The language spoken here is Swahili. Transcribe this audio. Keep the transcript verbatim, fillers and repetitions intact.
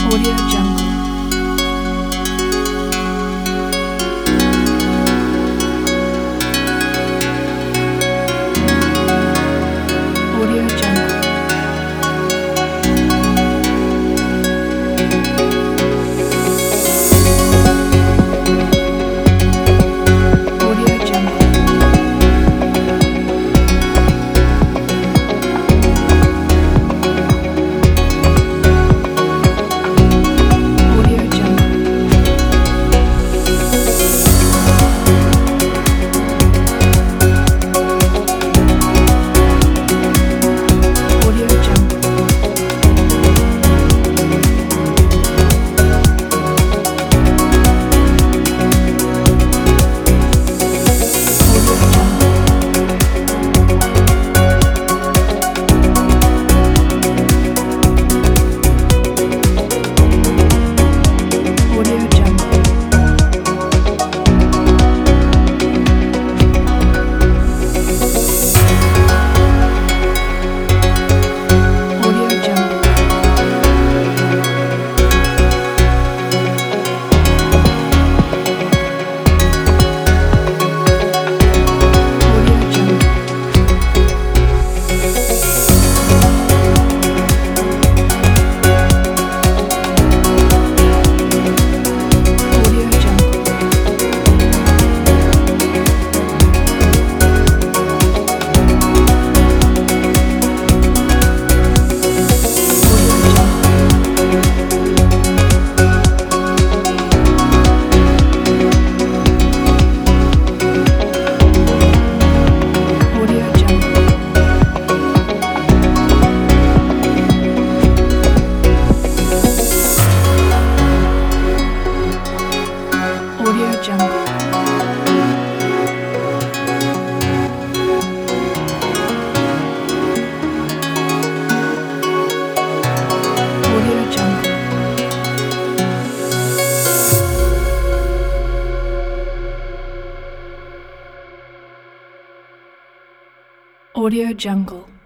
Audio Jungle. Audio Jungle. Audio Jungle. Audio Jungle. Audio Jungle. Audio Jungle. Audio Jungle. Audio Jungle. Audio Jungle. Audio Jungle. Audio Jungle. Audio Jungle. Audio Jungle. Audio Jungle.